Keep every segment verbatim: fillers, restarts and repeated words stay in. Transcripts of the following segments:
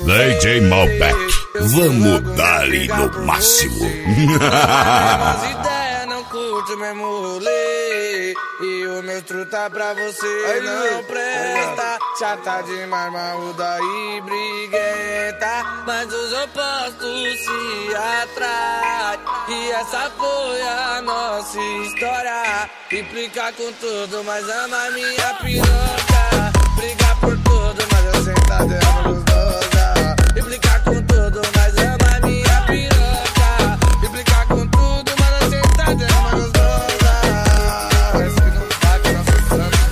D J Malbec, vamos dar-lhe no máximo. As ideias não curto mesmo rolê, e o meu truta pra você não presta. Chata demais, marruda e briguenta, mas os opostos se atraem. E essa foi a nossa história. Implica com tudo, mas ama minha piroca. Briga por tudo, mas eu senta dela gostosa. Implica com tudo, mas ama minha piroca. Implica com tudo, mas eu senta dela gostosa. Esse que não tá com nossa sangue.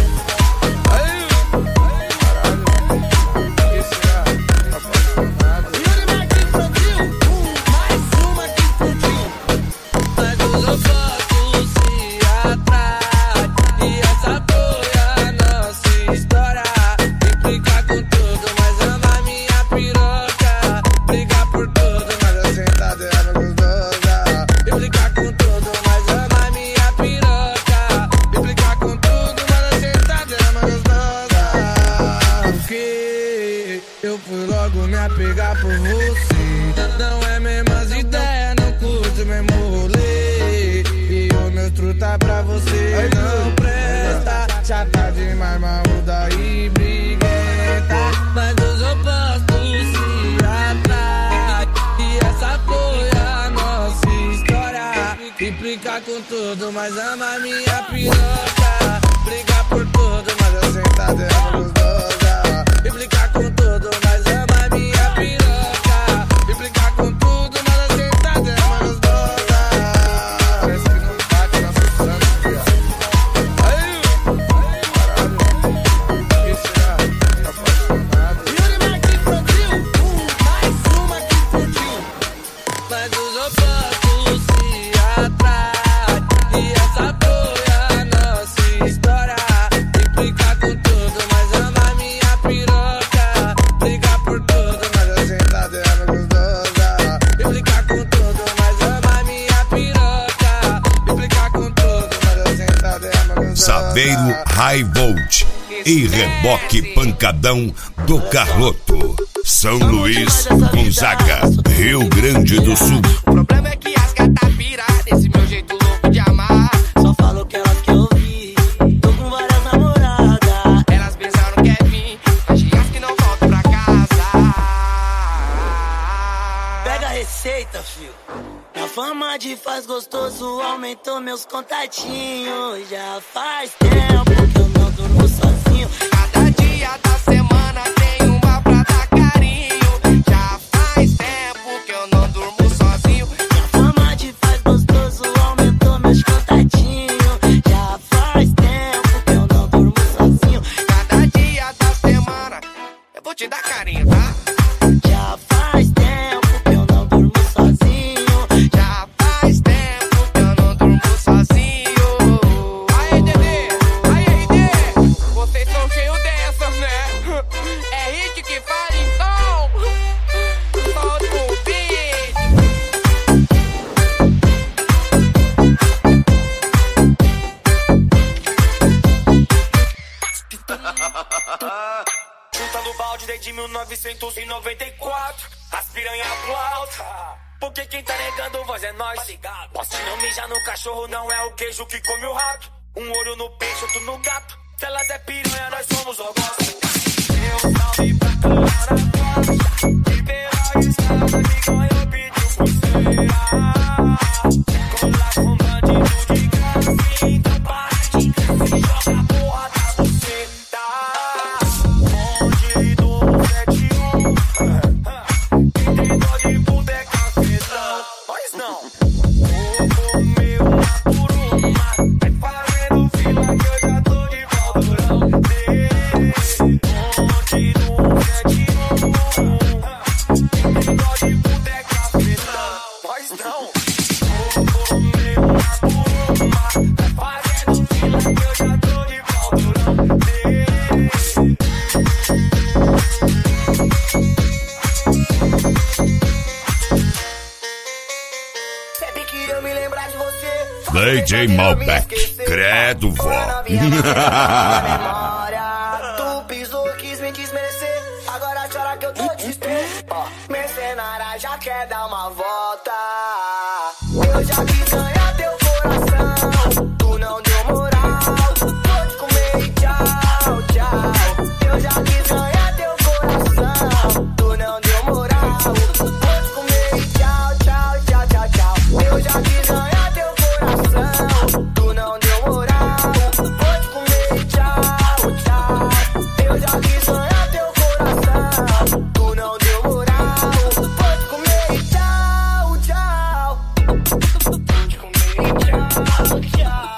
Aí, caralho, esse é apaixonado. Yuri Martins produziu mais uma que explodiu. Mas os opostos se atraem, e essa foi a nossa história. Implica com tudo, mas ama minha piroca. Briga por tudo, mas eu senta dela gostosa. Implica com tudo, mas ama minha piroca. Implica com tudo, mas eu senta dela gostosa. Porque eu fui logo me apegar por você. Não é mesmas ideias, não curto mesmo rolê, e o meu truta pra você não presta. Chata demais, marruda e briguenta, mas os opostos se atraem. E essa foi a nossa história. Implica com tudo, mas ama minha piroca. Briga por tudo, mas eu senta dela gostosa. Implica com tudo, mas ama minha piroca. Implica com tudo, mas eu senta dela gostosa. Parece que não tá com nossa sangue. Aí, caralho, esse é apaixonado. Yuri Martins produziu mais uma que explodiu. Mas os opostos se atraem, e essa foi a nossa história. Implica com tudo, mas ama minha piroca. Briga por tudo, mas eu senta dela gostosa. Implica com tudo, mas ama minha piroca. Implica com tudo, mas eu senta dela gostosa. Saveiro High Volt e reboque pancadão do Carloto. São Luís, Gonzaga, Rio Grande do Sul. O problema é que as gatas piradas desse meu jeito louco de amar. Só falo que elas quer ouvir. Tô com várias namoradas. Elas pensaram que é fim, mas as que não voltam pra casa. Pega a receita, fio. A fama de faz gostoso aumentou meus contatinhos. Já faz tempo que eu não durmo sozinho. Cada dia da semana tem uma pra dar carinho. Já faz tempo que eu não durmo sozinho. A fama de faz gostoso aumentou meus contatinhos. Já faz tempo que eu não durmo sozinho. Cada dia da semana eu vou te dar carinho, tá? Já faz tempo que eu não durmo sozinho. Já faz tempo que eu não durmo sozinho. Aí, Dedê, aí, R D, vocês são cheios dessas, né? É hit que fala então. Solta o beat. Junta no balde desde mil novecentos e noventa e quatro. As piranha pro alto. Porque quem tá negando voz é nós. Poste não mijar no cachorro, não é o queijo que come o rato. Um olho no peixe, outro no gato. Se elas é piranha, nós somos ogós. Eu salve pra Clara Rocha. E pela estrada de Goiânia pediu pulseira. Colar com bandido de graça. Então bate, se joga a porra da buceta. Bandido sete um. Quem tem dó de bunda é cafetão. Pois não. Vou comer uma por uma. Vai fazendo fila que eu já tô de Valdurão. Bandido sete um. Quem tem dó de bunda é cafetão. Pois não. Vou comer uma por uma. Vai fazendo fila que eu já tô de Valdurão. Sempre que eu me lembrar de você. D J Malbec, credo, vó. Memória. Tu pisou, quis me desmerecer. Agora chora que eu tô distante. Ó, mercenária já quer dar uma volta. Eu já quis ganhar teu coração, tu não deu moral. Vou te comer e tchau, tchau. Eu já quis ganhar teu coração, tu não deu moral. Vou te comer e tchau, tchau, tchau, tchau, tchau. Eu já quis ganhar teu coração, tu não deu moral. Vou te comer e tchau, tchau. Eu já quis ganhar teu coração, tu não deu moral. Vou te comer e tchau, tchau. Vou te comer e tchau, tchau.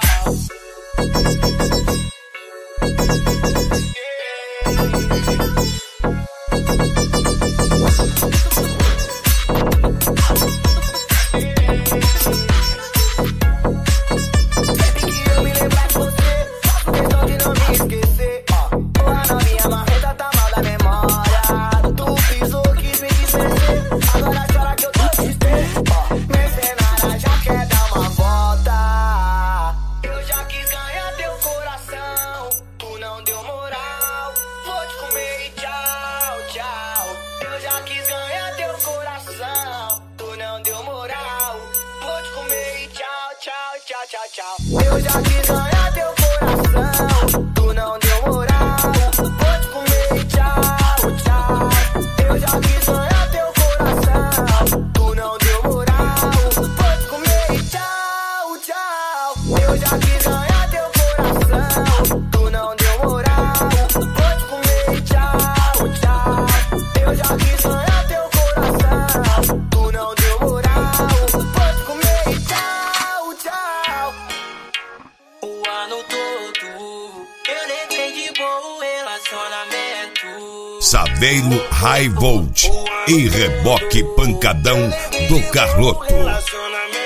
Sempre que eu me lembrar de você, faço questão de não me esquecer. Ó, porra, na minha marreta tá mal da memória. Tu pisou, quis me desmerecer, agora chora que eu tô triste. Ó, mercenária já quer dar uma volta. Eu já quis ganhar teu coração, tu não deu moral. Vou te comer e tchau, tchau. Eu já quis ganhar teu coração, tu não deu moral. Vou te comer e tchau, tchau, tchau, tchau, tchau. Eu já quis ganhar teu coração, tu não deu moral. Vou te comer e tchau, tchau. Eu já quis ganhar teu coração, tu não deu moral. Vou te comer e tchau, tchau. Eu já quis ganhar teu coração, tu não deu moral. Vou te comer e tchau, tchau. Eu já quis ganhar teu coração, tu não deu moral. Vou te comer e tchau, tchau. O ano todo eu levei de bom relacionamento. Saveiro High Volt e Reboque Pancadão do Carloto. Relacionamento.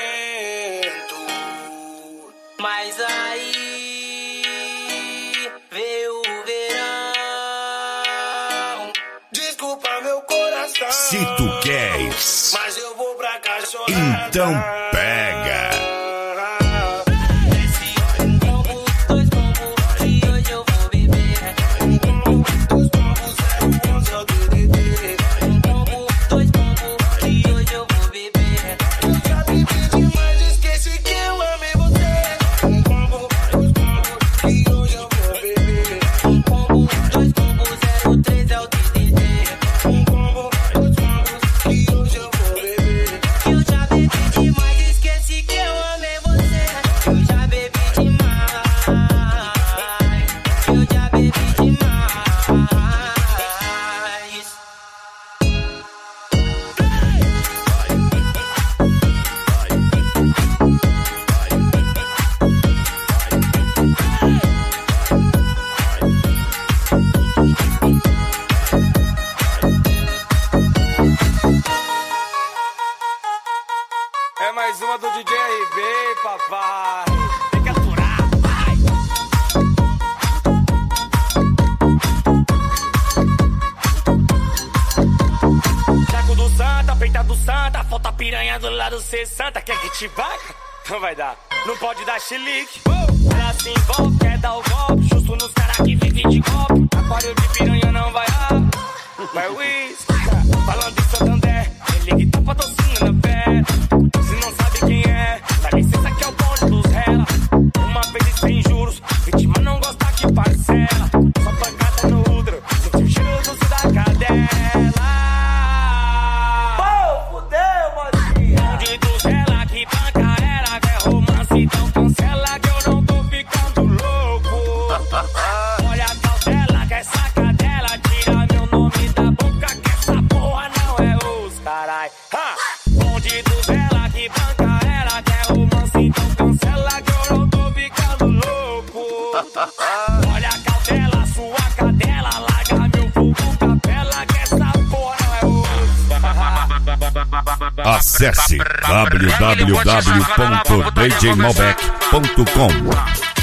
Mas aí veio o verão. Desculpa meu coração, Se tu queres, mas eu vou pra cachorrada. então pega. Um combo, dois combos, e hoje eu vou beber. Um combo, dois combos, zero onze é o D D D. Um combo, dois combos, e hoje eu vou beber. Eu já bebi demais, esqueci que eu amei você. Um combo, dois combos, e hoje eu vou beber. Um combo, dois combos, zero três é o D D D. Um combo, dois combos, e hoje eu vou beber. Eu já bebi demais, esqueci que eu amei você. Eu já bebi demais. Eu já bebi demais. É mais uma do D J R B, papai. Tem que aturar, vai. Saco do Santa, peita do Santa, falta piranha do lado cê santa. Quer que te vaca? Não vai dar, não pode dar chilique. Ela se envolve, quer dar o golpe, justo nos caras que vivem de golpe. Aquário de piranha não vai dar, vai uísque. Falando de Santander, ele que tá patrocinando na pé. Se não sabe quem é, dá licença que é o bonde dos rela. Uma vez e sem juros, vítima não gosta que parcela. Só pancada no útero, sentiu o cheiro doce da cadela. Pô, fudeu, modinha. Bonde dos rela, que panca era, que é romance, então cancela que eu não tô ficando louco. Olha a cautela, que essa cadela tira meu nome da boca, que essa porra não é os carai. Ha! Bonde dos rela, que banca era, que é romance, então cancela que eu não tô ficando louco. Olha a cautela, sua cadela, larga meu fogo, capela, que essa porra não é os. Acesse w w w ponto d j malbec ponto com.